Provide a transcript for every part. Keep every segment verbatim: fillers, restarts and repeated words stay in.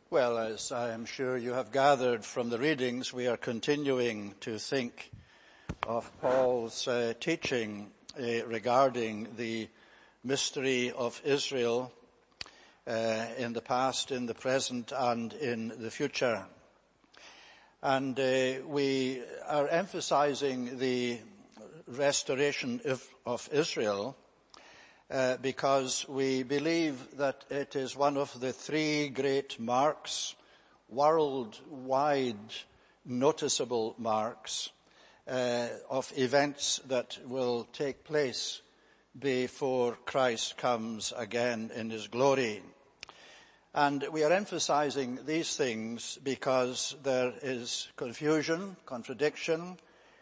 Well, as I am sure you have gathered from the readings, we are continuing to think of Paul's uh, teaching uh, regarding the mystery of Israel uh, in the past, in the present, and in the future. And uh, we are emphasizing the restoration of, of Israel Uh, because we believe that it is one of the three great marks, worldwide noticeable marks, uh, of events that will take place before Christ comes again in his glory. And we are emphasizing these things because there is confusion, contradiction,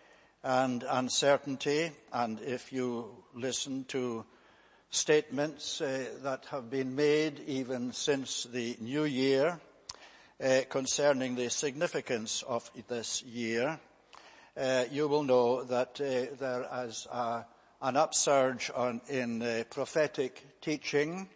and uncertainty. And if you listen to statements uh, that have been made even since the new year uh, concerning the significance of this year, uh, you will know that uh, there is a, an upsurge on, in uh, prophetic teaching,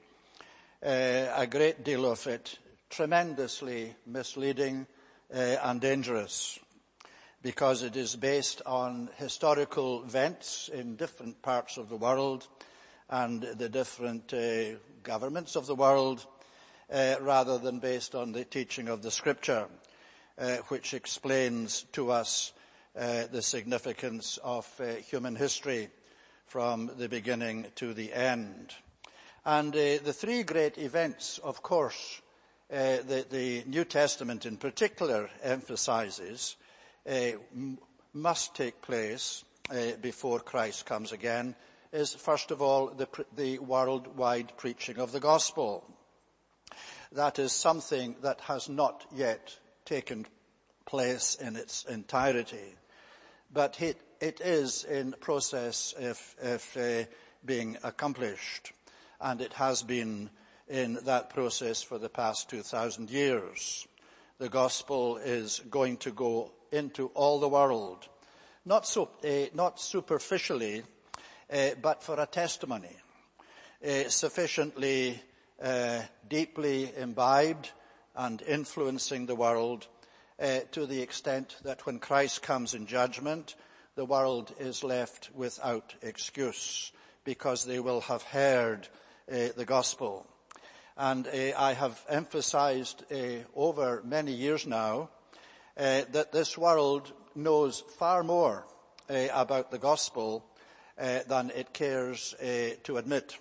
uh, a great deal of it tremendously misleading uh, and dangerous, because it is based on historical events in different parts of the world and the different uh, governments of the world, uh, rather than based on the teaching of the Scripture, uh, which explains to us uh, the significance of uh, human history from the beginning to the end. And uh, the three great events, of course, uh, the, the New Testament in particular emphasizes, uh, m- must take place uh, before Christ comes again, is first of all the, the worldwide preaching of the gospel. That is something that has not yet taken place in its entirety, but it, it is in process if, if uh, being accomplished, and it has been in that process for the past two thousand years. The gospel is going to go into all the world, not so, uh, not superficially, Uh, but for a testimony, uh, sufficiently uh, deeply imbibed and influencing the world uh, to the extent that when Christ comes in judgment, the world is left without excuse, because they will have heard uh, the gospel. And uh, I have emphasized uh, over many years now uh, that this world knows far more uh, about the gospel Uh, than it cares uh, to admit.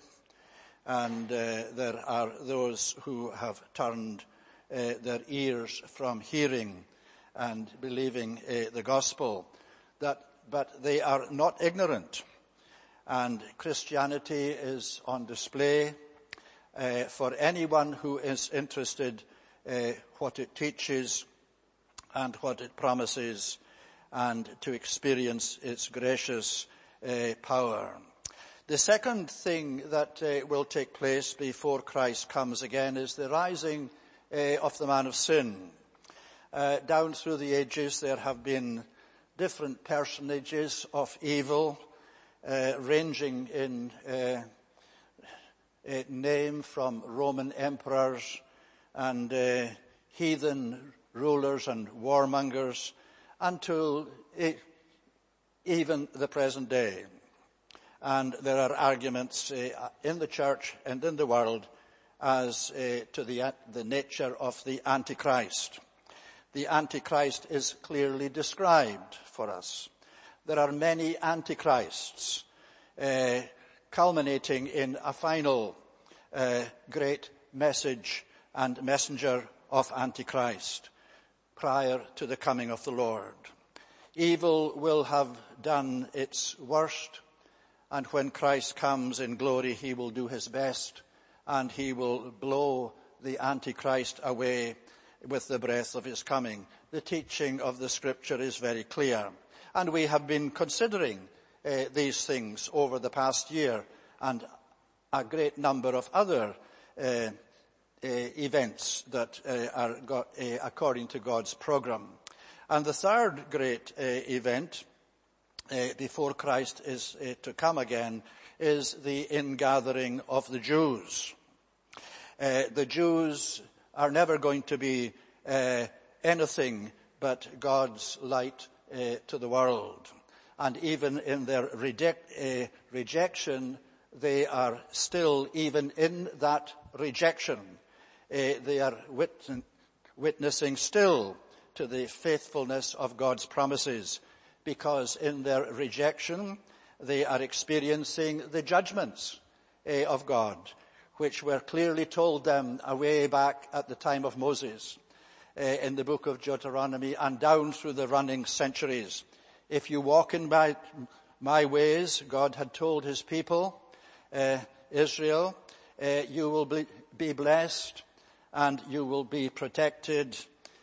And uh, there are those who have turned uh, their ears from hearing and believing uh, the gospel, that, but they are not ignorant. And Christianity is on display uh, for anyone who is interested uh, what it teaches and what it promises, and to experience its gracious Uh, power. The second thing that uh, will take place before Christ comes again is the rising uh, of the man of sin. Uh, down through the ages there have been different personages of evil, uh, ranging in uh, uh, name from Roman emperors and uh, heathen rulers and warmongers until uh, even the present day. And there are arguments uh, in the church and in the world as uh, to the, the nature of the Antichrist. The Antichrist is clearly described for us. There are many Antichrists, uh, culminating in a final uh, great message and messenger of Antichrist prior to the coming of the Lord. Evil will have done its worst, and when Christ comes in glory, he will do his best, and he will blow the Antichrist away with the breath of his coming. The teaching of the Scripture is very clear, and we have been considering uh, these things over the past year, and a great number of other uh, uh, events that uh, are got, uh, according to God's program. And the third great uh, event uh, before Christ is uh, to come again is the ingathering of the Jews. Uh, the Jews are never going to be uh, anything but God's light uh, to the world. And even in their reject, uh, rejection, they are still, even in that rejection, uh, they are wit- witnessing still to the faithfulness of God's promises, because in their rejection, they are experiencing the judgments uh, of God, which were clearly told them away back at the time of Moses uh, in the book of Deuteronomy and down through the running centuries. If you walk in my, my ways, God had told his people, uh, Israel, uh, you will be, be blessed and you will be protected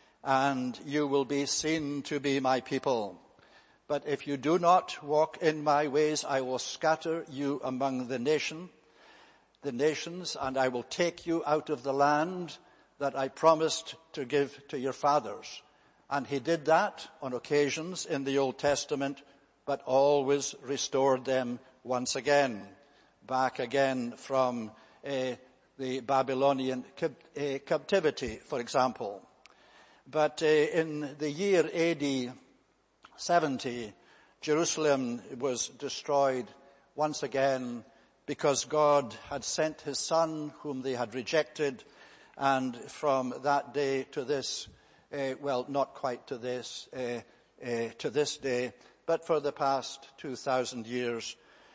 and you will be seen to be my people. But if you do not walk in my ways, I will scatter you among the nation, the nations, and I will take you out of the land that I promised to give to your fathers. And he did that on occasions in the Old Testament, but always restored them once again, back again from uh, the Babylonian cap- uh, captivity, for example. But uh, in the year A D seventy, Jerusalem was destroyed once again because God had sent his Son whom they had rejected, and from that day to this, uh, well, not quite to this, uh, uh, to this day, but for the past two thousand years,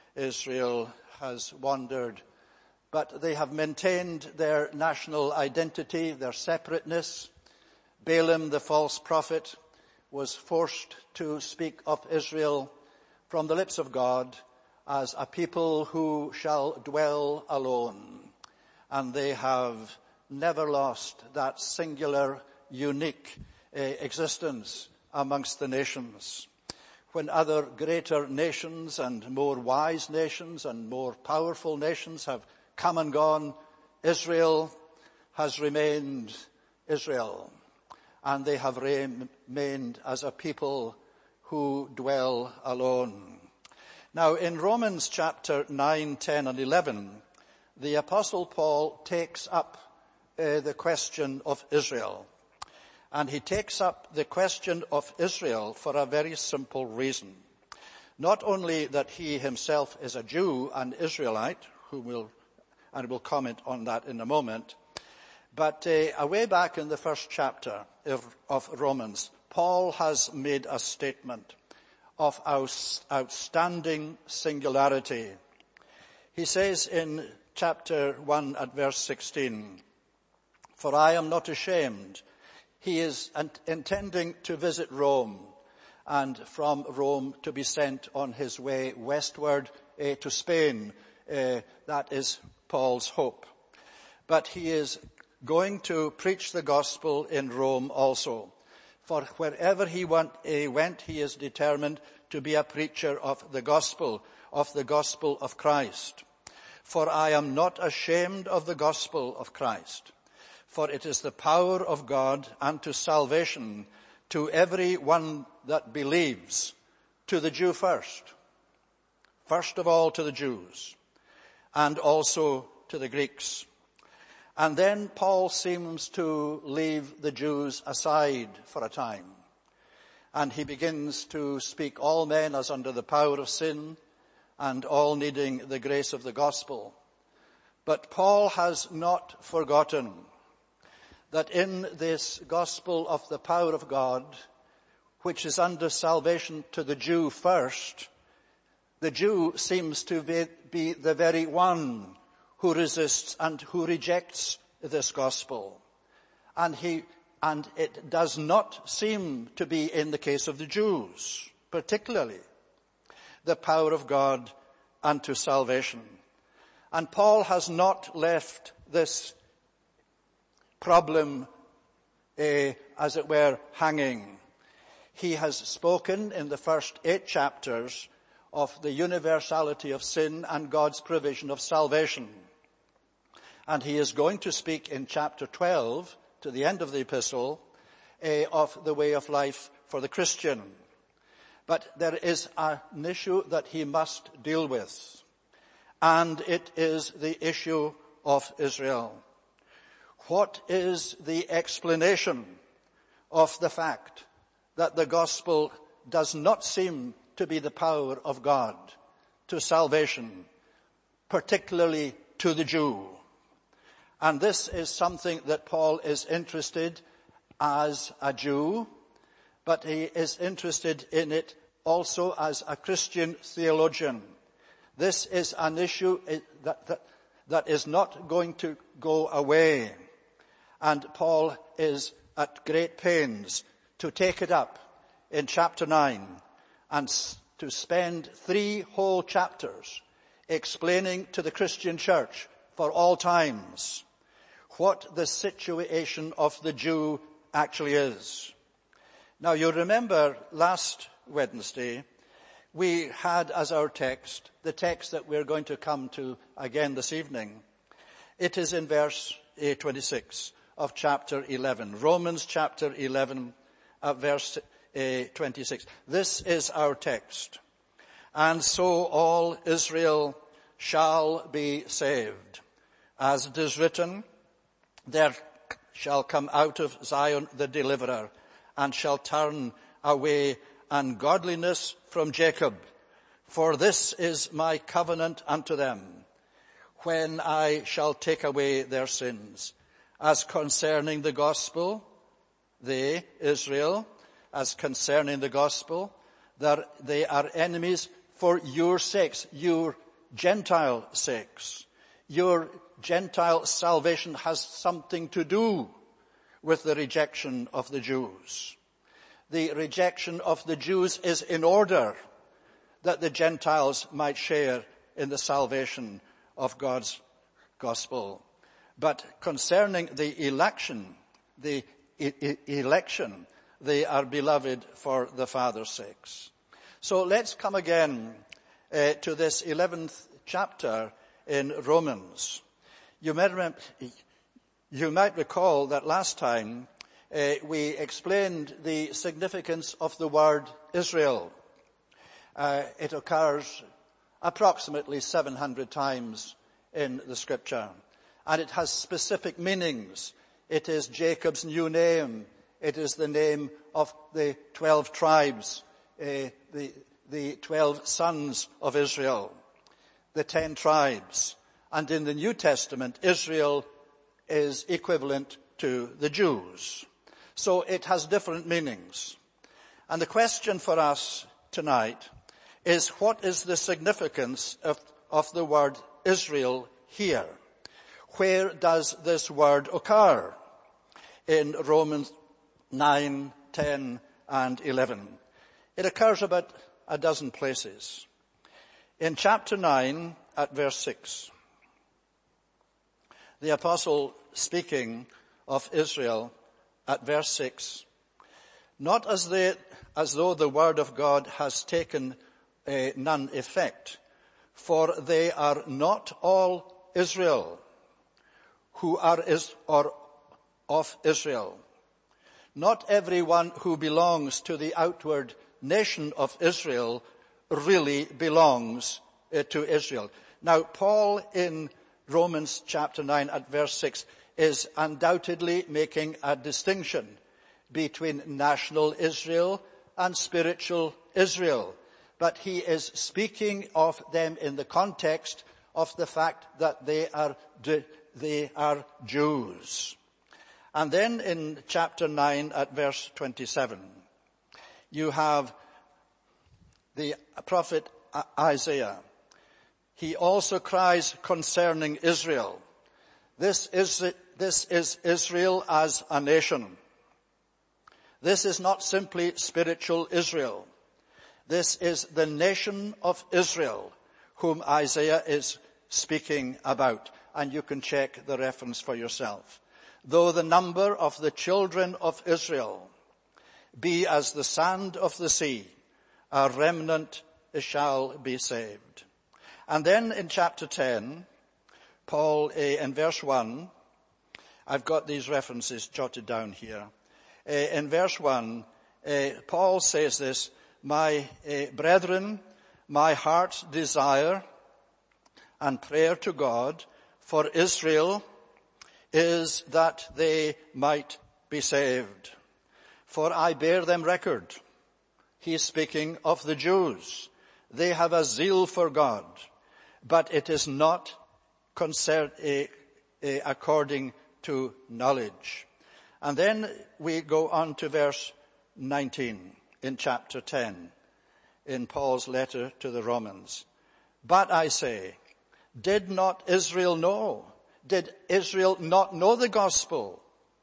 Israel has wandered. But they have maintained their national identity, their separateness. Balaam, the false prophet, was forced to speak of Israel from the lips of God as a people who shall dwell alone. And they have never lost that singular, unique uh, existence amongst the nations. When other greater nations and more wise nations and more powerful nations have come and gone, Israel has remained Israel. And they have remained as a people who dwell alone. Now, in Romans chapter nine, ten, and eleven, the Apostle Paul takes up uh, the question of Israel. And he takes up the question of Israel for a very simple reason. Not only that he himself is a Jew and Israelite, who will, and we'll comment on that in a moment, but uh, away back in the first chapter of, of Romans, Paul has made a statement of outstanding singularity. He says in chapter one at verse sixteen, "For I am not ashamed." He is intending to visit Rome, and from Rome to be sent on his way westward uh, to Spain. Uh, that is Paul's hope. But he is going to preach the gospel in Rome also. For wherever he went, he went, he is determined to be a preacher of the gospel, of the gospel of Christ. "For I am not ashamed of the gospel of Christ, for it is the power of God unto salvation to every one that believes, to the Jew first, first of all to the Jews, and also to the Greeks." And then Paul seems to leave the Jews aside for a time. And he begins to speak all men as under the power of sin and all needing the grace of the gospel. But Paul has not forgotten that in this gospel of the power of God, which is under salvation to the Jew first, the Jew seems to be, be the very one who resists and who rejects this gospel. And he, and it does not seem to be in the case of the Jews, particularly, the power of God unto salvation. And Paul has not left this problem, uh, as it were, hanging. He has spoken in the first eight chapters of the universality of sin and God's provision of salvation. And he is going to speak in chapter twelve, to the end of the epistle, uh, of the way of life for the Christian. But there is an issue that he must deal with, and it is the issue of Israel. What is the explanation of the fact that the gospel does not seem to be the power of God to salvation, particularly to the Jew? And this is something that Paul is interested as a Jew, but he is interested in it also as a Christian theologian. This is an issue that, that, that is not going to go away. And Paul is at great pains to take it up in chapter nine and to spend three whole chapters explaining to the Christian church for all times what the situation of the Jew actually is. Now, you remember last Wednesday we had as our text the text that we're going to come to again this evening. It is in verse twenty-six of chapter eleven. Romans chapter eleven, uh, verse uh, twenty-six. This is our text. And so all Israel shall be saved. As it is written, there shall come out of Zion the deliverer, and shall turn away ungodliness from Jacob. For this is my covenant unto them, when I shall take away their sins. As concerning the gospel, they, Israel, as concerning the gospel, that they are enemies for your sakes, your Gentile sakes. Your Gentile salvation has something to do with the rejection of the Jews. The rejection of the Jews is in order that the Gentiles might share in the salvation of God's gospel. But concerning the election, the e- e- election, they are beloved for the Father's sakes. So let's come again uh, to this eleventh chapter in Romans. You might, remember, you might recall that last time uh, we explained the significance of the word Israel. Uh, it occurs approximately seven hundred times in the scripture. And it has specific meanings. It is Jacob's new name. It is the name of the twelve tribes, uh, the, the twelve sons of Israel, the ten tribes. And in the New Testament, Israel is equivalent to the Jews. So it has different meanings. And the question for us tonight is, what is the significance of, of the word Israel here? Where does this word occur? In Romans nine, ten, and eleven. It occurs about a dozen places. In chapter nine, at verse six, the apostle speaking of Israel at verse six, not as, they, as though the word of God has taken uh, none effect, for they are not all Israel who are is, or of Israel. Not everyone who belongs to the outward nation of Israel really belongs uh, to Israel. Now, Paul in Romans chapter nine at verse six is undoubtedly making a distinction between national Israel and spiritual Israel. But he is speaking of them in the context of the fact that they are they are Jews. And then in chapter nine at verse twenty-seven, you have the prophet Isaiah. He also cries concerning Israel. This is, this is Israel as a nation. This is not simply spiritual Israel. This is the nation of Israel whom Isaiah is speaking about. And you can check the reference for yourself. Though the number of the children of Israel be as the sand of the sea, a remnant shall be saved. And then in chapter ten, Paul, uh, in verse one, I've got these references jotted down here. Uh, in verse one, uh, Paul says this, my uh, brethren, my heart's desire and prayer to God for Israel is that they might be saved. For I bear them record. He is speaking of the Jews. They have a zeal for God, but it is not concern, uh, uh, according to knowledge. And then we go on to verse nineteen in chapter ten in Paul's letter to the Romans. But I say, did not Israel know? Did Israel not know the gospel?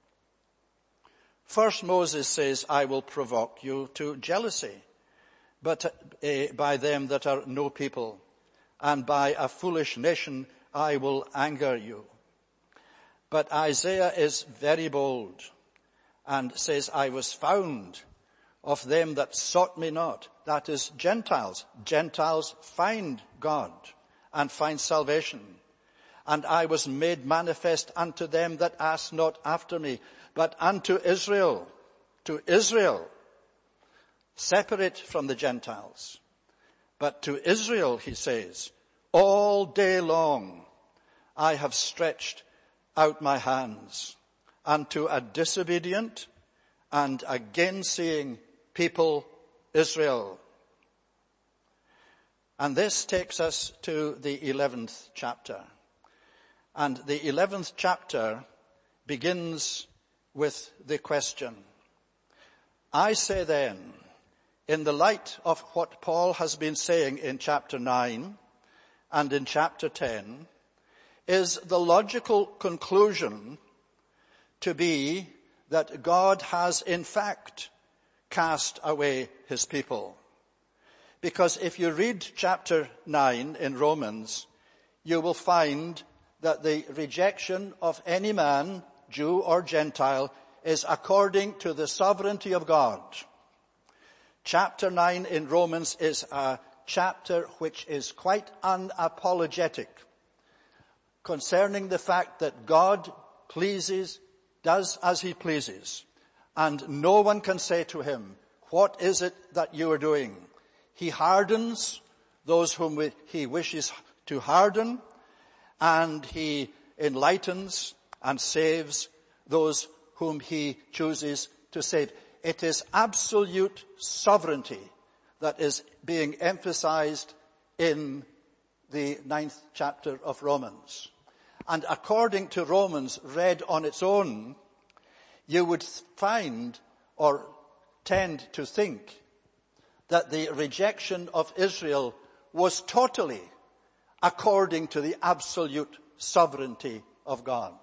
First Moses says, I will provoke you to jealousy, but uh, by them that are no people, and by a foolish nation I will anger you. But Isaiah is very bold and says, I was found of them that sought me not. That is Gentiles. Gentiles find God and find salvation. And I was made manifest unto them that asked not after me, but unto Israel, to Israel, separate from the Gentiles. But to Israel, he says, all day long I have stretched out my hands unto a disobedient and a gainsaying people, Israel. And this takes us to the eleventh chapter. And the eleventh chapter begins with the question. I say then, in the light of what Paul has been saying in chapter nine and in chapter ten, is the logical conclusion to be that God has in fact cast away his people. Because if you read chapter nine in Romans, you will find that the rejection of any man, Jew or Gentile, is according to the sovereignty of God. Chapter nine in Romans is a chapter which is quite unapologetic concerning the fact that God pleases, does as he pleases, and no one can say to him, what is it that you are doing? He hardens those whom he wishes to harden, and he enlightens and saves those whom he chooses to save. It is absolute sovereignty that is being emphasized in the ninth chapter of Romans. And according to Romans, read on its own, you would find or tend to think that the rejection of Israel was totally according to the absolute sovereignty of God.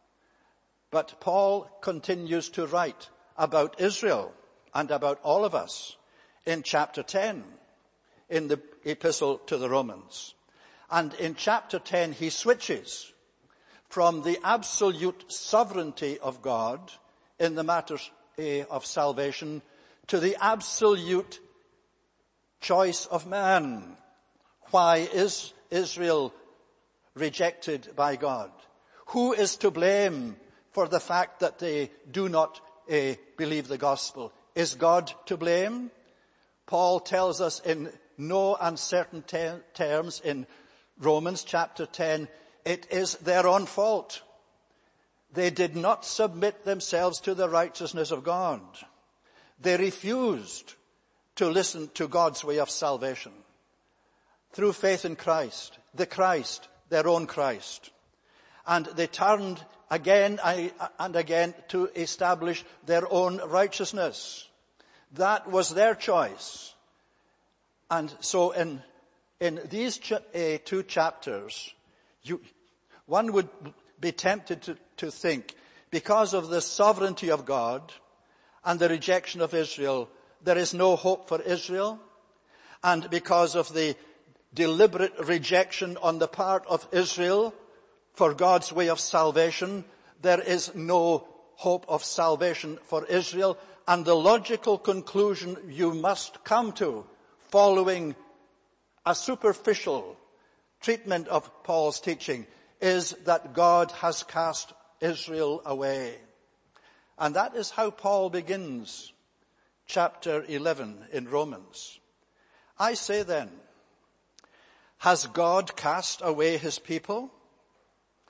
But Paul continues to write about Israel and about all of us in chapter ten in the epistle to the Romans. And in chapter ten he switches from the absolute sovereignty of God in the matters of salvation to the absolute choice of man. Why is Israel rejected by God? Who is to blame for the fact that they do not uh, believe the gospel? Is God to blame? Paul tells us in no uncertain te- terms in Romans chapter ten, it is their own fault. They did not submit themselves to the righteousness of God. They refused to listen to God's way of salvation through faith in Christ, the Christ, their own Christ. And they turned again and again to establish their own righteousness. That was their choice. And so in, in these ch- uh, two chapters, you, one would be tempted to, to think, because of the sovereignty of God and the rejection of Israel, there is no hope for Israel. And because of the deliberate rejection on the part of Israel for God's way of salvation, there is no hope of salvation for Israel. And the logical conclusion you must come to, following a superficial treatment of Paul's teaching, is that God has cast Israel away. And that is how Paul begins chapter eleven in Romans. I say then, has God cast away his people?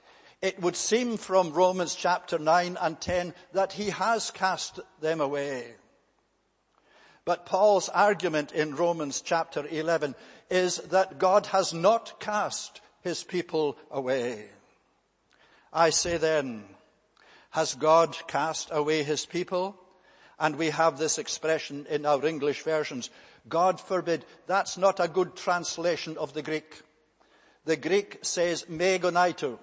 it would seem from Romans chapter nine and ten that he has cast them away. But Paul's argument in Romans chapter eleven is that God has not cast his people away. I say then, has God cast away his people? And we have this expression in our English versions, God forbid. That's not a good translation of the Greek. The Greek says me gonaito,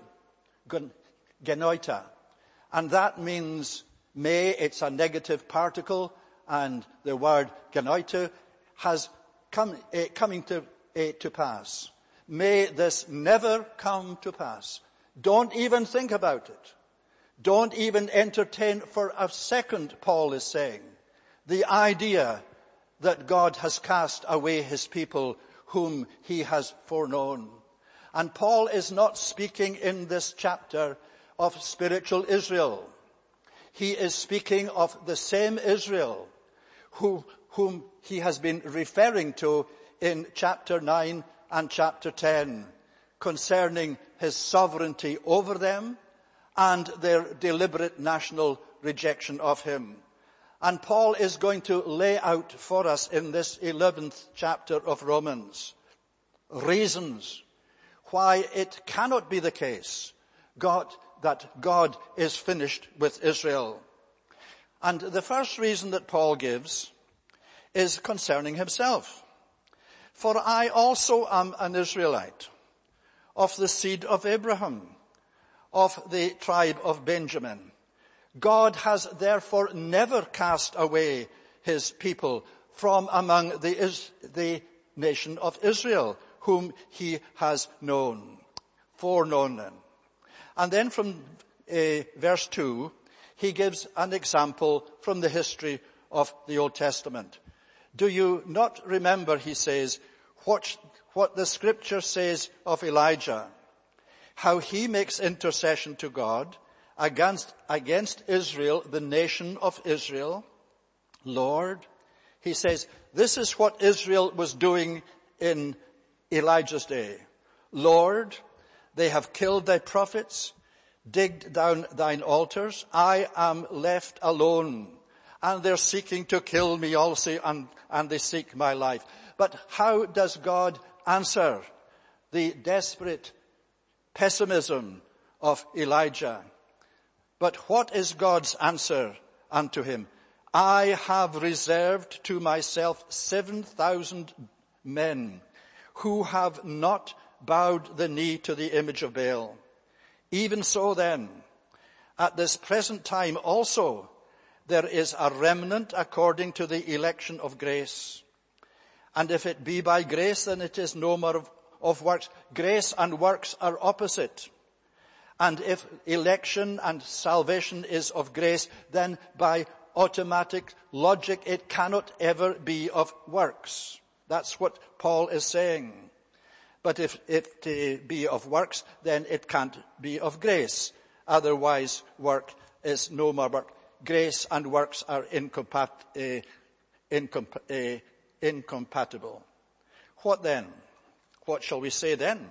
genoita. And that means may, it's a negative particle, and the word genoito has come, uh, coming to, uh, to pass. May this never come to pass. Don't even think about it. Don't even entertain for a second, Paul is saying, the idea that God has cast away his people whom he has foreknown. And Paul is not speaking in this chapter of spiritual Israel. He is speaking of the same Israel who, whom he has been referring to in chapter nine and chapter ten concerning his sovereignty over them and their deliberate national rejection of him. And Paul is going to lay out for us in this eleventh chapter of Romans reasons why it cannot be the case God, that God is finished with Israel. And the first reason that Paul gives is concerning himself. For I also am an Israelite, of the seed of Abraham, of the tribe of Benjamin. God has therefore never cast away his people from among the, the nation of Israel, whom he has known, foreknown them. And then from uh, verse two, he gives an example from the history of the Old Testament. Do you not remember, he says, what, what the scripture says of Elijah, how he makes intercession to God against, against Israel, the nation of Israel? Lord, he says, this is what Israel was doing in Elijah's day. Lord, they have killed thy prophets, digged down thine altars. I am left alone, and they're seeking to kill me also, and, and they seek my life. But how does God answer the desperate pessimism of Elijah? But what is God's answer unto him? I have reserved to myself seven thousand men who have not bowed the knee to the image of Baal. Even so then, at this present time also, there is a remnant according to the election of grace. And if it be by grace, then it is no more of, of works. Grace and works are opposite. And if election and salvation is of grace, then by automatic logic, it cannot ever be of works. That's what Paul is saying. But if it be of works, then it can't be of grace. Otherwise, work is no more work. Grace and works are incompat- uh, incomp- uh, incompatible. What then? What shall we say then?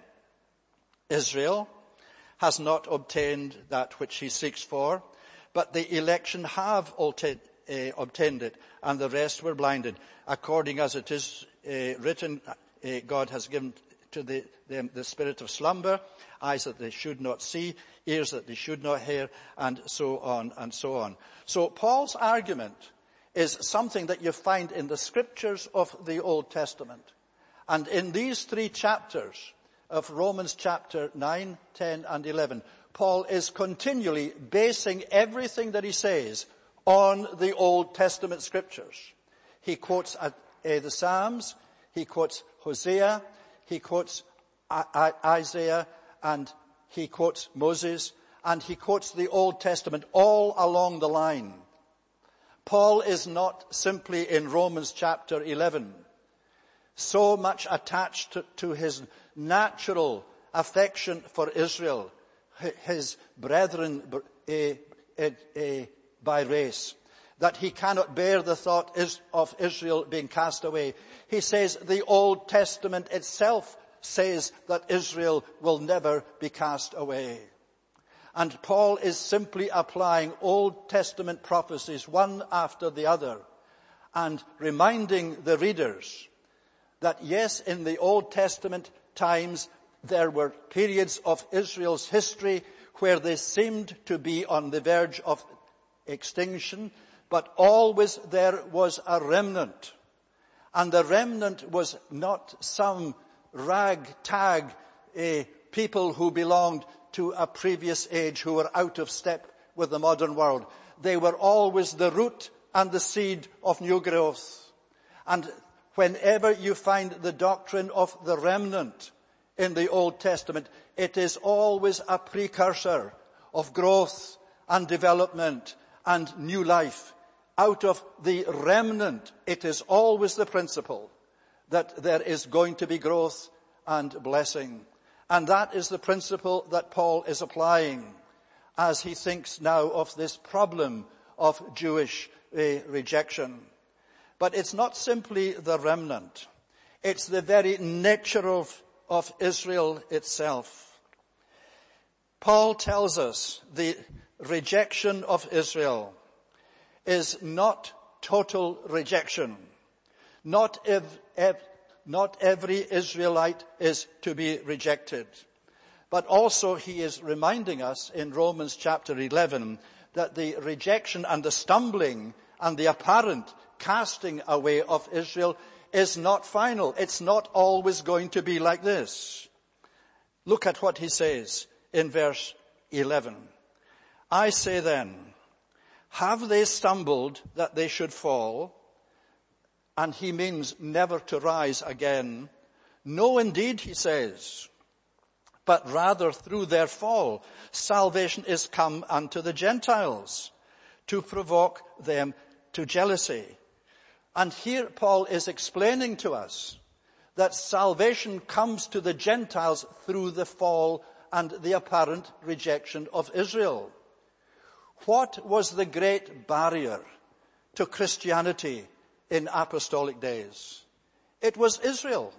Israel has not obtained that which he seeks for, but the election have obtained, uh, obtained it, and the rest were blinded. According as it is uh, written, uh, God has given to the, them the spirit of slumber, eyes that they should not see, ears that they should not hear, and so on and so on. So Paul's argument is something that you find in the scriptures of the Old Testament. And in these three chapters of Romans chapter nine, ten, and eleven, Paul is continually basing everything that he says on the Old Testament scriptures. He quotes uh, the Psalms, he quotes Hosea, he quotes Isaiah, and he quotes Moses, and he quotes the Old Testament all along the line. Paul is not simply in Romans chapter eleven so much attached to, to his natural affection for Israel, his brethren uh, uh, uh, by race, that he cannot bear the thought of Israel being cast away. He says the Old Testament itself says that Israel will never be cast away. And Paul is simply applying Old Testament prophecies one after the other and reminding the readers that yes, in the Old Testament times there were periods of Israel's history where they seemed to be on the verge of extinction, but always there was a remnant. And the remnant was not some ragtag uh, people who belonged to a previous age who were out of step with the modern world. They were always the root and the seed of new growth. And whenever you find the doctrine of the remnant in the Old Testament, it is always a precursor of growth and development and new life. Out of the remnant, it is always the principle that there is going to be growth and blessing. And that is the principle that Paul is applying as he thinks now of this problem of Jewish uh, rejection. But it's not simply the remnant. It's the very nature of, of Israel itself. Paul tells us the rejection of Israel is not total rejection. Not ev, ev, not every Israelite is to be rejected. But also he is reminding us in Romans chapter eleven that the rejection and the stumbling and the apparent casting away of Israel is not final. It's not always going to be like this. Look at what he says in verse eleven. I say then, have they stumbled that they should fall? And he means never to rise again. No, indeed, he says. But rather through their fall, salvation is come unto the Gentiles to provoke them to jealousy. And here Paul is explaining to us that salvation comes to the Gentiles through the fall and the apparent rejection of Israel. What was the great barrier to Christianity in apostolic days? It was Israel.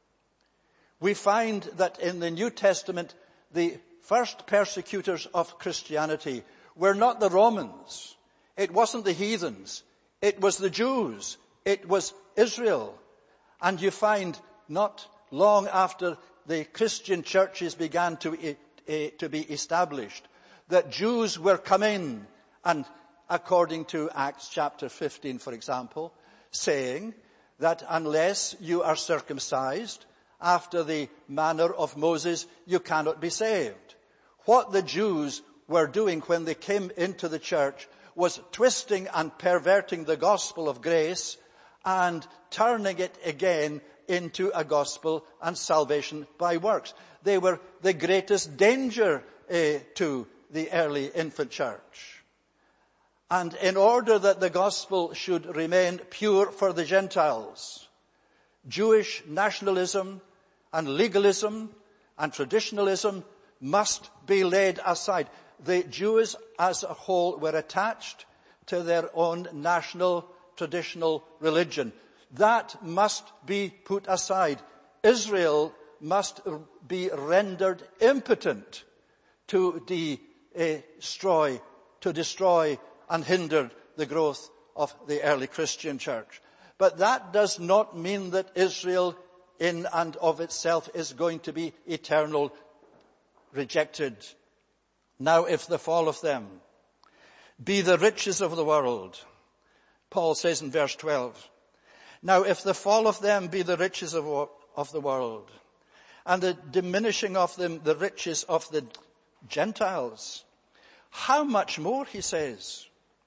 We find that in the New Testament, the first persecutors of Christianity were not the Romans. It wasn't the heathens. It was the Jews. It was Israel. And you find not long after the Christian churches began to, uh, to be established, that Jews were coming, and according to Acts chapter fifteen, for example, saying that unless you are circumcised after the manner of Moses, you cannot be saved. What the Jews were doing when they came into the church was twisting and perverting the gospel of grace and turning it again into a gospel and salvation by works. They were the greatest danger uh, to the early infant church. And in order that the gospel should remain pure for the Gentiles, Jewish nationalism and legalism and traditionalism must be laid aside. The Jews as a whole were attached to their own national traditional religion. That must be put aside. Israel must be rendered impotent to de destroy, to destroy and hinder the growth of the early Christian church. But that does not mean that Israel in and of itself is going to be eternal rejected. Now if the fall of them be the riches of the world, Paul says in verse twelve, now if the fall of them be the riches of, of the world, and the diminishing of them the riches of the Gentiles, how much more, he says,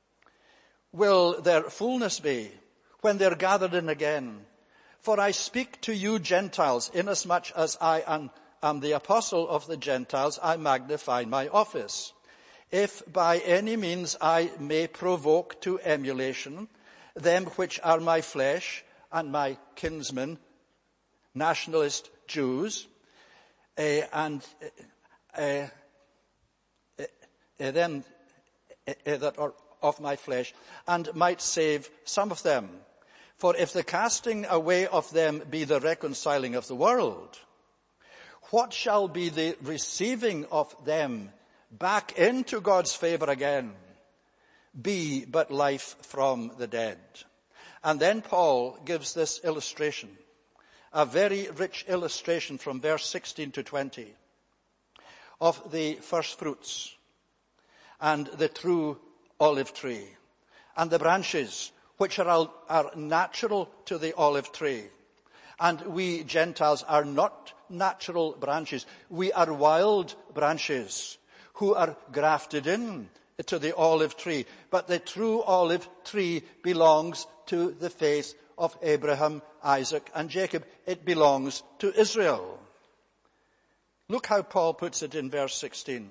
will their fullness be when they're gathered in again? For I speak to you Gentiles, inasmuch as I am, am the apostle of the Gentiles, I magnify my office. If by any means I may provoke to emulation them which are my flesh and my kinsmen, nationalist Jews, uh, and uh, uh, them uh, that are of my flesh, and might save some of them. For if the casting away of them be the reconciling of the world, what shall be the receiving of them back into God's favor again, be but life from the dead. And then Paul gives this illustration, a very rich illustration from verse sixteen to twenty of the first fruits and the true olive tree and the branches which are, are natural to the olive tree. And we Gentiles are not natural branches. We are wild branches who are grafted in to the olive tree. But the true olive tree belongs to the faith of Abraham, Isaac, and Jacob. It belongs to Israel. Look how Paul puts it in verse sixteen.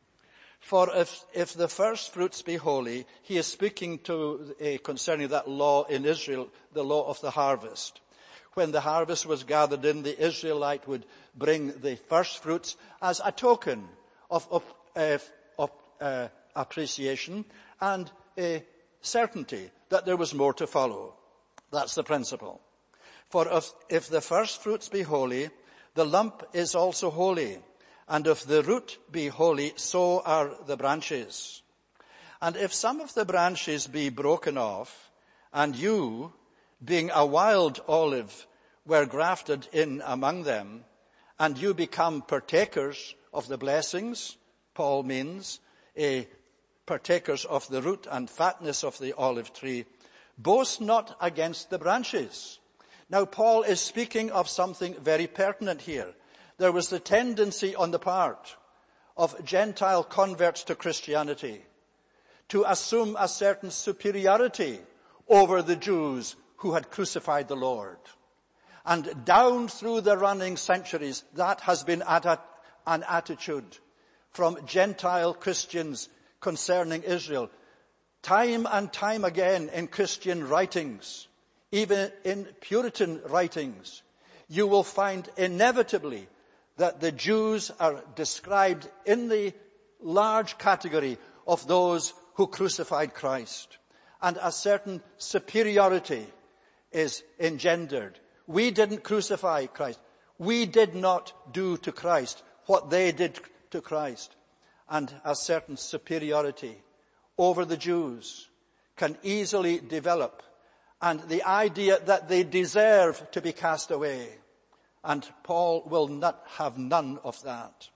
For if, if the first fruits be holy, he is speaking to uh, concerning that law in Israel, the law of the harvest. When the harvest was gathered in, the Israelite would bring the first fruits as a token of, of, uh, of uh, appreciation and a certainty that there was more to follow. That's the principle. For if, if the first fruits be holy, the lump is also holy. And if the root be holy, so are the branches. And if some of the branches be broken off, and you, being a wild olive, were grafted in among them, and you become partakers of the blessings, Paul means, a partakers of the root and fatness of the olive tree, boast not against the branches. Now Paul is speaking of something very pertinent here. There was the tendency on the part of Gentile converts to Christianity to assume a certain superiority over the Jews who had crucified the Lord. And down through the running centuries, that has been an attitude from Gentile Christians concerning Israel. Time and time again in Christian writings, even in Puritan writings, you will find inevitably that the Jews are described in the large category of those who crucified Christ. And a certain superiority is engendered. We didn't crucify Christ. We did not do to Christ what they did to Christ. And a certain superiority over the Jews can easily develop. And the idea that they deserve to be cast away. And Paul will not have none of that.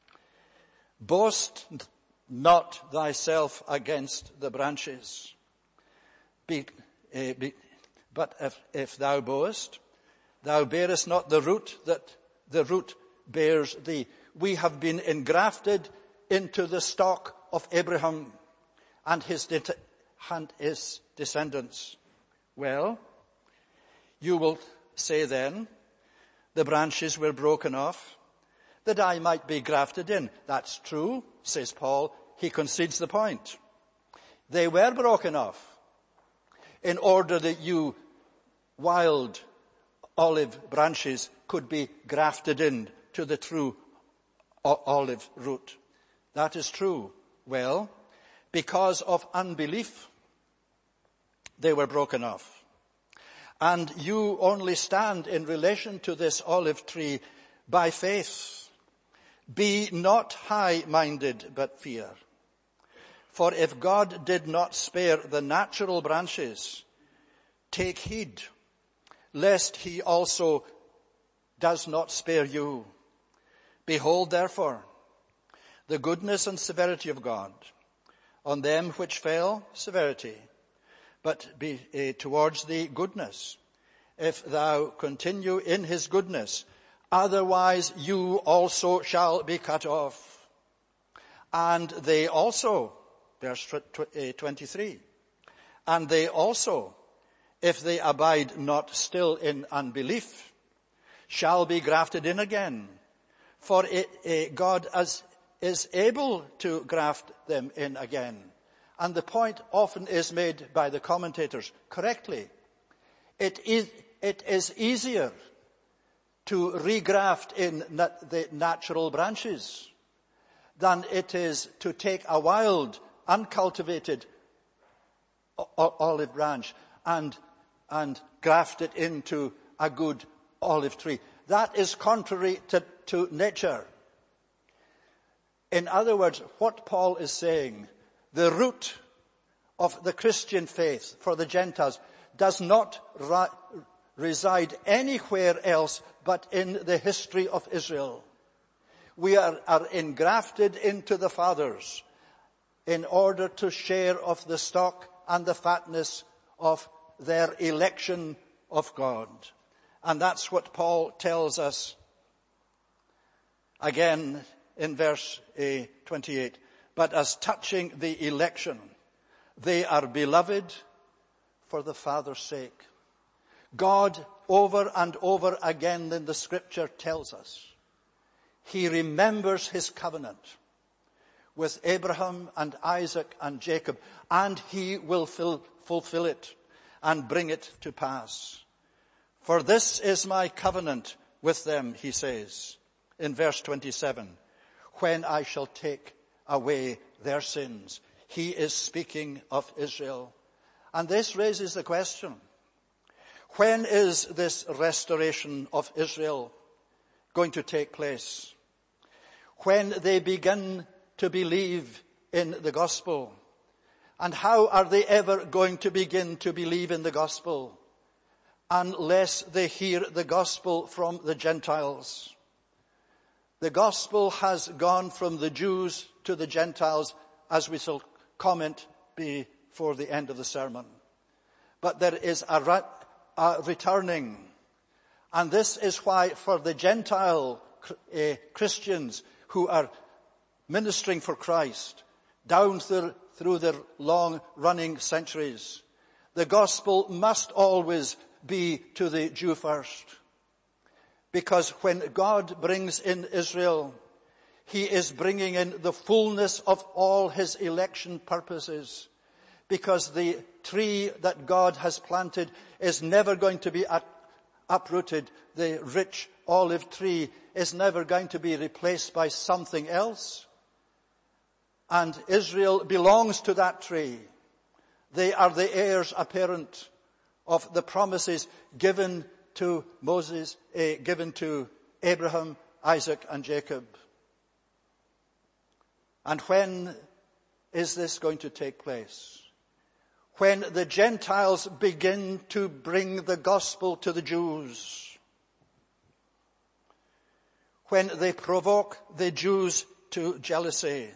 Boast not thyself against the branches. Be, uh, be, but if, if thou boast, thou bearest not the root that the root bears thee. We have been engrafted into the stock of Abraham and his, de- and his descendants. Well, you will say then, the branches were broken off, that I might be grafted in. That's true, says Paul. He concedes the point. They were broken off in order that you wild olive branches could be grafted in to the true olive root. That is true. Well, because of unbelief, they were broken off. And you only stand in relation to this olive tree by faith. Be not high-minded, but fear. For if God did not spare the natural branches, take heed, lest he also does not spare you. Behold, therefore, the goodness and severity of God. On them which fell, severity. But be uh, towards thee goodness, if thou continue in his goodness. Otherwise you also shall be cut off. And they also, verse twenty-three, and they also, if they abide not still in unbelief, shall be grafted in again. For it, uh, God as, is able to graft them in again. And the point often is made by the commentators correctly. It is, it is easier to regraft in nat- the natural branches than it is to take a wild, uncultivated o- olive branch and, and graft it into a good olive tree. That is contrary to, to nature. In other words, what Paul is saying, the root of the Christian faith for the Gentiles does not ri- reside anywhere else but in the history of Israel. We are, are engrafted into the fathers in order to share of the stock and the fatness of their election of God. And that's what Paul tells us again in verse twenty-eight. But as touching the election, they are beloved for the Father's sake. God, over and over again in the scripture, tells us he remembers his covenant with Abraham and Isaac and Jacob, and he will fill, fulfill it and bring it to pass. For this is my covenant with them, he says in verse twenty-seven, when I shall take away their sins. He is speaking of Israel. And this raises the question, when is this restoration of Israel going to take place? When they begin to believe in the gospel. And how are they ever going to begin to believe in the gospel unless they hear the gospel from the Gentiles? The gospel has gone from the Jews to the Gentiles, as we shall comment before the end of the sermon. But there is a, ra- a returning. And this is why for the Gentile uh, Christians who are ministering for Christ down through, through their long-running centuries, the gospel must always be to the Jew first. Because when God brings in Israel, he is bringing in the fullness of all his election purposes. Because the tree that God has planted is never going to be uprooted. The rich olive tree is never going to be replaced by something else. And Israel belongs to that tree. They are the heirs apparent of the promises given to Moses, uh, given to Abraham, Isaac, and Jacob. And when is this going to take place? When the Gentiles begin to bring the gospel to the Jews. When they provoke the Jews to jealousy.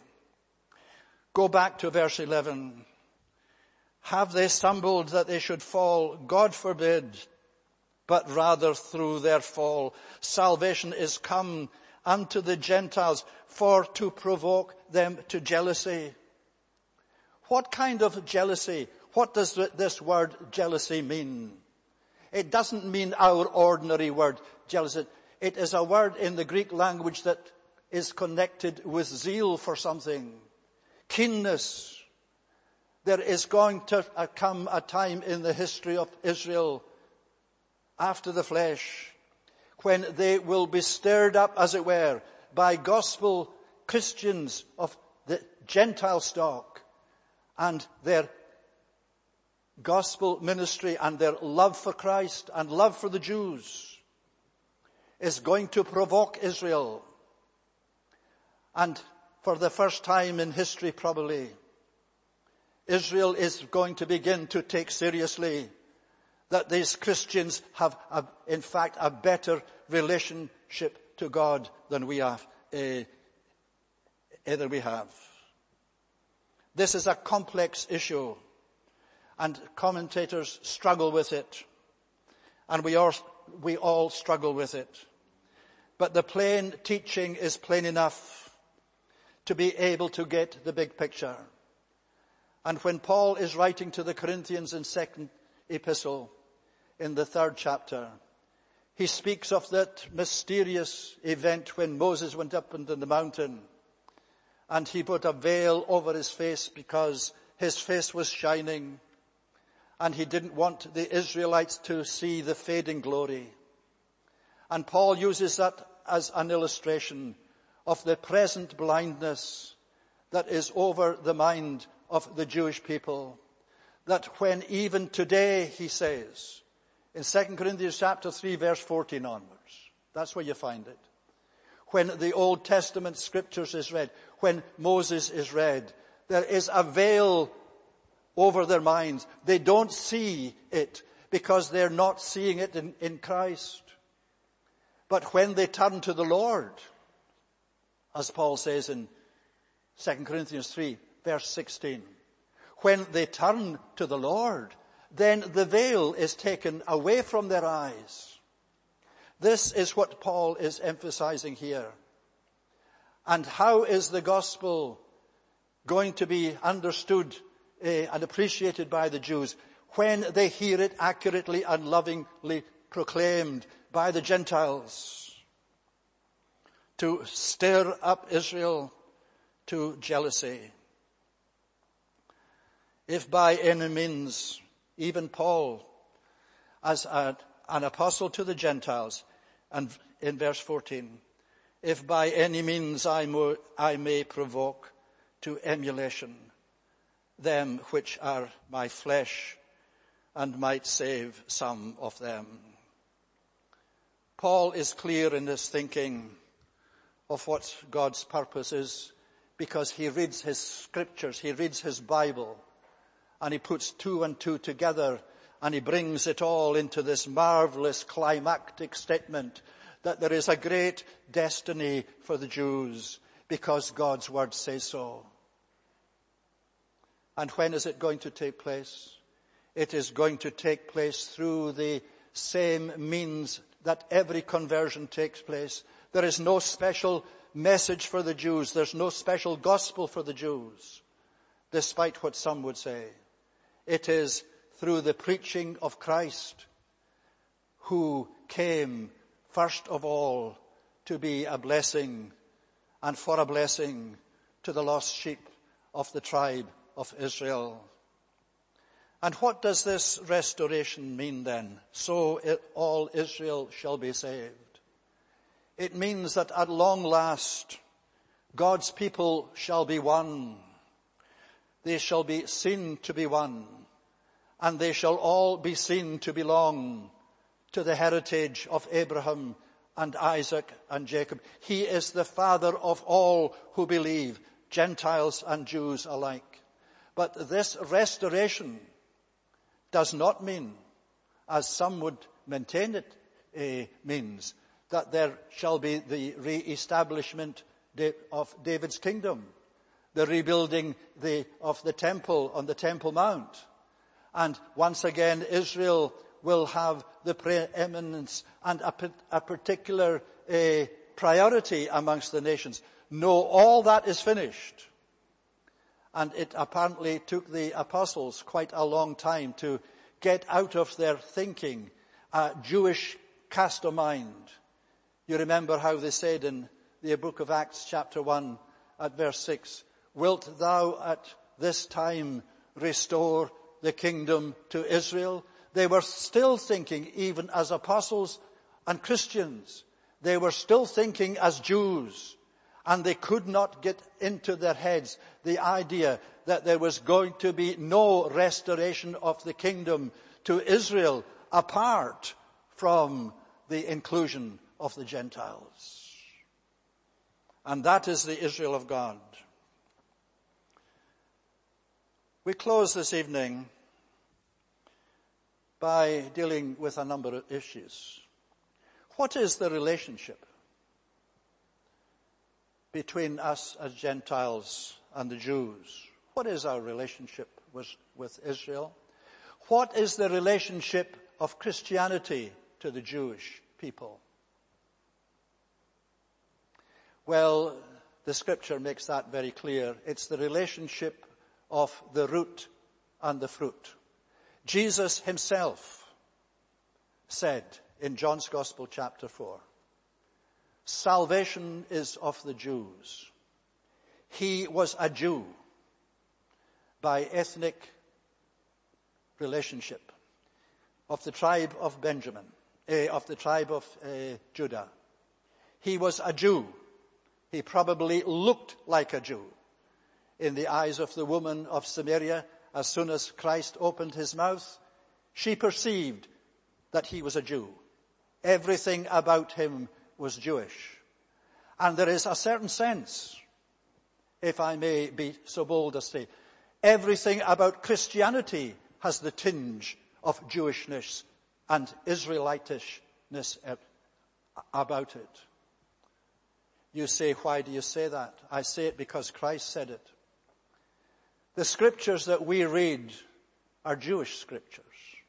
Go back to verse eleven. Have they stumbled that they should fall? God forbid. But rather through their fall, salvation is come unto the Gentiles for to provoke them to jealousy. What kind of jealousy? What does this word jealousy mean? It doesn't mean our ordinary word jealousy. It is a word in the Greek language that is connected with zeal for something. Keenness. There is going to come a time in the history of Israel after the flesh, when they will be stirred up, as it were, by gospel Christians of the Gentile stock, and their gospel ministry and their love for Christ and love for the Jews is going to provoke Israel. And for the first time in history probably, Israel is going to begin to take seriously that these Christians have, a, in fact, a better relationship to God than we have. Uh, either we have. This is a complex issue, and commentators struggle with it, and we all, we all struggle with it. But the plain teaching is plain enough to be able to get the big picture. And when Paul is writing to the Corinthians in second epistle, in the third chapter, he speaks of that mysterious event when Moses went up into the mountain and he put a veil over his face because his face was shining and he didn't want the Israelites to see the fading glory. And Paul uses that as an illustration of the present blindness that is over the mind of the Jewish people. That when even today, he says, in Second Corinthians chapter three, verse fourteen onwards, that's where you find it. when the Old Testament scriptures is read, when Moses is read, there is a veil over their minds. They don't see it because they're not seeing it in, in Christ. But when they turn to the Lord, as Paul says in Second Corinthians three, verse sixteen, when they turn to the Lord, then the veil is taken away from their eyes. This is what Paul is emphasizing here. And how is the gospel going to be understood uh, and appreciated by the Jews? When they hear it accurately and lovingly proclaimed by the Gentiles, to stir up Israel to jealousy. If by any means, even Paul, as a, an apostle to the Gentiles, and in verse fourteen, if by any means I, mo- I may provoke to emulation them which are my flesh, and might save some of them. Paul is clear in his thinking of what God's purpose is, because he reads his scriptures, he reads his Bible, and he puts two and two together, and he brings it all into this marvelous climactic statement that there is a great destiny for the Jews because God's word says so. And when is it going to take place? It is going to take place through the same means that every conversion takes place. There is no special message for the Jews. There's no special gospel for the Jews, despite what some would say. It is through the preaching of Christ, who came first of all to be a blessing and for a blessing to the lost sheep of the tribe of Israel. And what does this restoration mean then? So it, all Israel shall be saved. It means that at long last, God's people shall be one. They shall be seen to be one. And they shall all be seen to belong to the heritage of Abraham and Isaac and Jacob. He is the father of all who believe, Gentiles and Jews alike. But this restoration does not mean, as some would maintain it uh, means, that there shall be the re-establishment of David's kingdom, the rebuilding the, of the temple on the Temple Mount. And once again, Israel will have the preeminence and a, a particular uh, priority amongst the nations. No, all that is finished. And it apparently took the apostles quite a long time to get out of their thinking a Jewish cast of mind. You remember how they said in the book of Acts chapter one at verse six, "Wilt thou at this time restore the kingdom to Israel?" They were still thinking, even as apostles and Christians, they were still thinking as Jews. And they could not get into their heads the idea that there was going to be no restoration of the kingdom to Israel apart from the inclusion of the Gentiles. And that is the Israel of God. We close this evening by dealing with a number of issues. What is the relationship between us as Gentiles and the Jews? What is our relationship with, with Israel? What is the relationship of Christianity to the Jewish people? Well, the scripture makes that very clear. It's the relationship of the root and the fruit. Jesus himself said in John's Gospel chapter four, "Salvation is of the Jews." He was a Jew by ethnic relationship, of the tribe of Benjamin, eh, of the tribe of eh, Judah. He was a Jew. He probably looked like a Jew in the eyes of the woman of Samaria. As soon as Christ opened his mouth, she perceived that he was a Jew. Everything about him was Jewish. And there is a certain sense, if I may be so bold as to say, everything about Christianity has the tinge of Jewishness and Israelitishness about it. You say, why do you say that? I say it because Christ said it. The scriptures that we read are Jewish scriptures.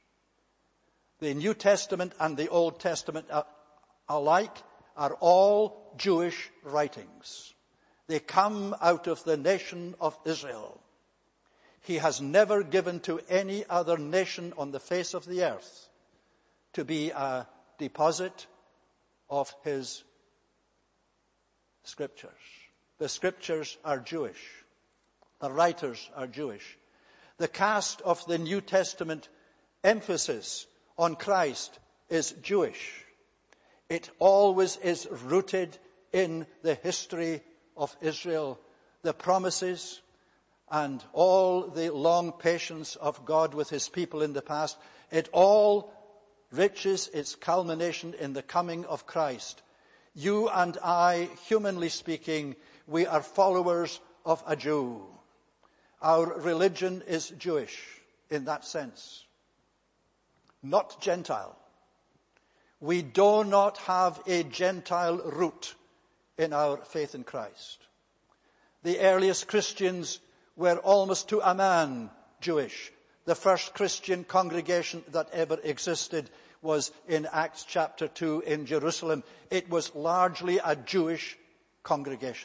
The New Testament and the Old Testament alike are all Jewish writings. They come out of the nation of Israel. He has never given to any other nation on the face of the earth to be a deposit of his scriptures. The scriptures are Jewish. The writers are Jewish. The cast of the New Testament emphasis on Christ is Jewish. It always is rooted in the history of Israel, the promises and all the long patience of God with his people in the past. It all reaches its culmination in the coming of Christ. You and I, humanly speaking, we are followers of a Jew. Our religion is Jewish in that sense, not Gentile. We do not have a Gentile root in our faith in Christ. The earliest Christians were almost to a man Jewish. The first Christian congregation that ever existed was in Acts chapter two in Jerusalem. It was largely a Jewish congregation.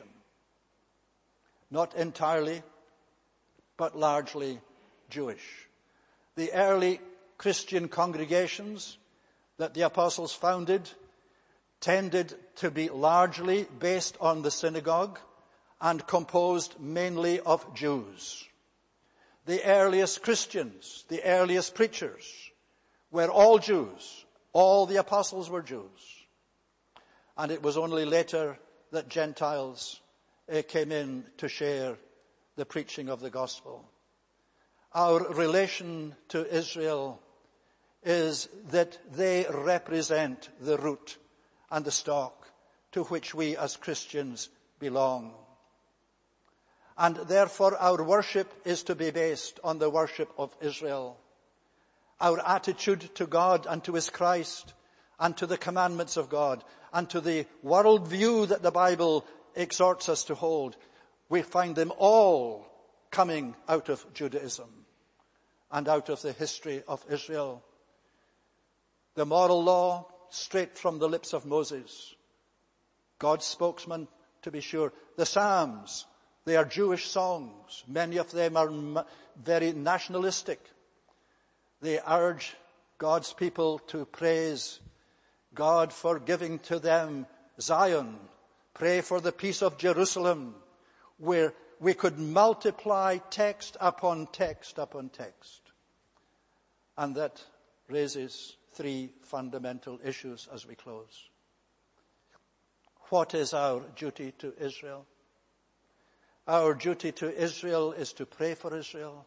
Not entirely, but largely Jewish. The early Christian congregations that the apostles founded tended to be largely based on the synagogue and composed mainly of Jews. The earliest Christians, the earliest preachers were all Jews. All the apostles were Jews. And it was only later that Gentiles uh, came in to share the preaching of the gospel. Our relation to Israel is that they represent the root and the stock to which we as Christians belong. And therefore our worship is to be based on the worship of Israel. Our attitude to God and to his Christ and to the commandments of God and to the world view that the Bible exhorts us to hold, we find them all coming out of Judaism and out of the history of Israel. The moral law, straight from the lips of Moses. God's spokesman, to be sure. The Psalms, they are Jewish songs. Many of them are very nationalistic. They urge God's people to praise God for giving to them Zion. Pray for the peace of Jerusalem, where we could multiply text upon text upon text. And that raises three fundamental issues as we close. What is our duty to Israel? Our duty to Israel is to pray for Israel.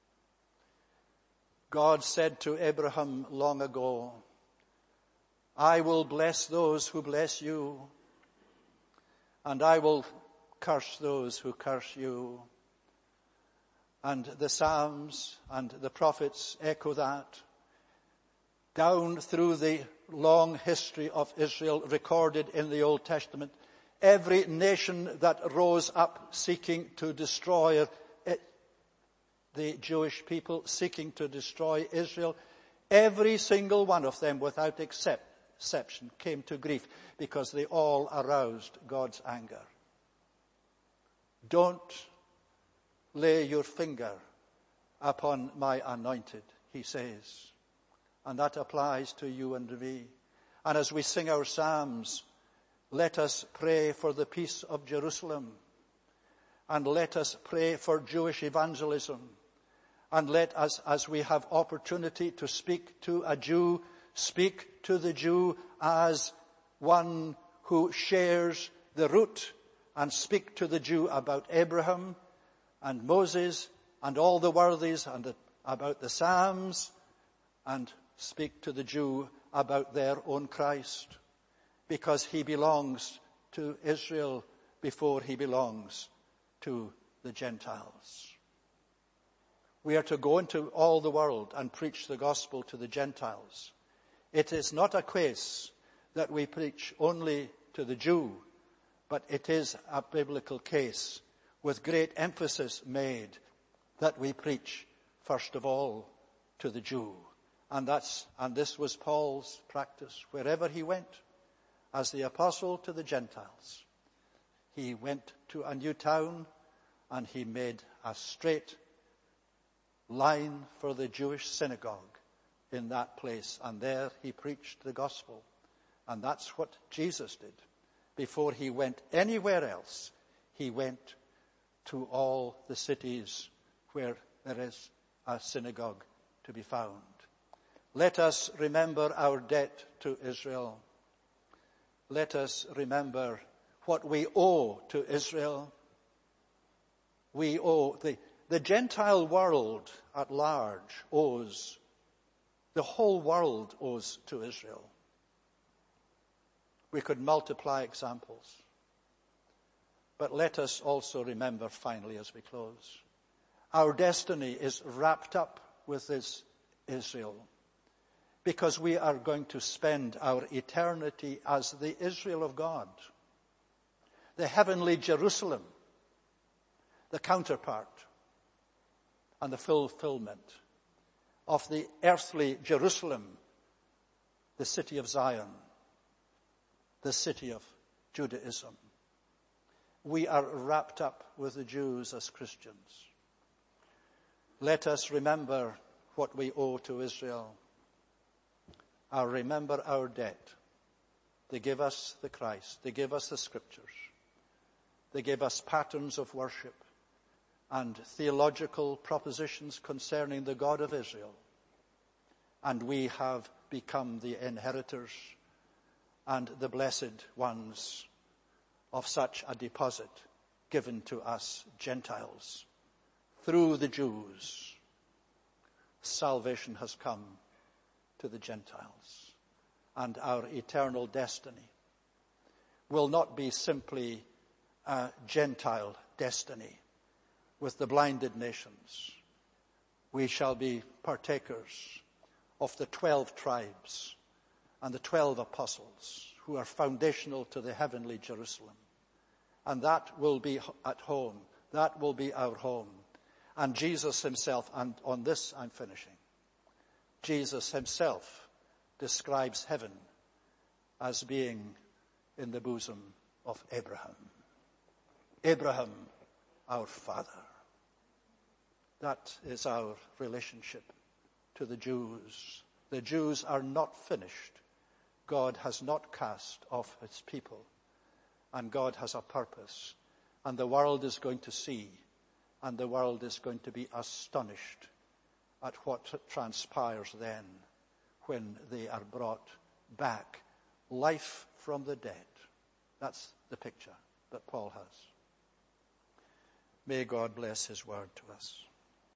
God said to Abraham long ago, I will bless those who bless you, and I will curse those who curse you. And the Psalms and the prophets echo that. Down through the long history of Israel recorded in the Old Testament, every nation that rose up seeking to destroy it, the Jewish people seeking to destroy Israel, every single one of them without exception came to grief because they all aroused God's anger. Don't lay your finger upon my anointed, he says. And that applies to you and me. And as we sing our psalms, let us pray for the peace of Jerusalem. And let us pray for Jewish evangelism. And let us, as we have opportunity to speak to a Jew, speak to the Jew as one who shares the root, and speak to the Jew about Abraham and Moses and all the worthies and the, about the Psalms, and speak to the Jew about their own Christ, because he belongs to Israel before he belongs to the Gentiles. We are to go into all the world and preach the gospel to the Gentiles. It is not a case that we preach only to the Jew, but it is a biblical case with great emphasis made that we preach first of all to the Jew. And that's, and this was Paul's practice wherever he went as the apostle to the Gentiles. He went to a new town and he made a straight line for the Jewish synagogue in that place. And there he preached the gospel. And that's what Jesus did. Before he went anywhere else, he went to all the cities where there is a synagogue to be found. Let us remember our debt to Israel. Let us remember what we owe to Israel. We owe, the, the Gentile world at large owes, the whole world owes to Israel. We could multiply examples. But let us also remember finally as we close, our destiny is wrapped up with this Israel, because we are going to spend our eternity as the Israel of God, the heavenly Jerusalem, the counterpart and the fulfillment of the earthly Jerusalem, the city of Zion, the city of Judaism. We are wrapped up with the Jews as Christians. Let us remember what we owe to Israel. Or remember our debt. They give us the Christ. They give us the scriptures. They give us patterns of worship and theological propositions concerning the God of Israel. And we have become the inheritors and the blessed ones of such a deposit given to us Gentiles. Through the Jews, salvation has come to the Gentiles. And our eternal destiny will not be simply a Gentile destiny with the blinded nations. We shall be partakers of the twelve tribes and the twelve apostles who are foundational to the heavenly Jerusalem. And that will be at home. That will be our home. And Jesus himself, and on this I'm finishing, Jesus himself describes heaven as being in the bosom of Abraham. Abraham, our father. That is our relationship to the Jews. The Jews are not finished. God has not cast off his people. And God has a purpose. And the world is going to see, and the world is going to be astonished at what transpires then when they are brought back. Life from the dead. That's the picture that Paul has. May God bless his word to us.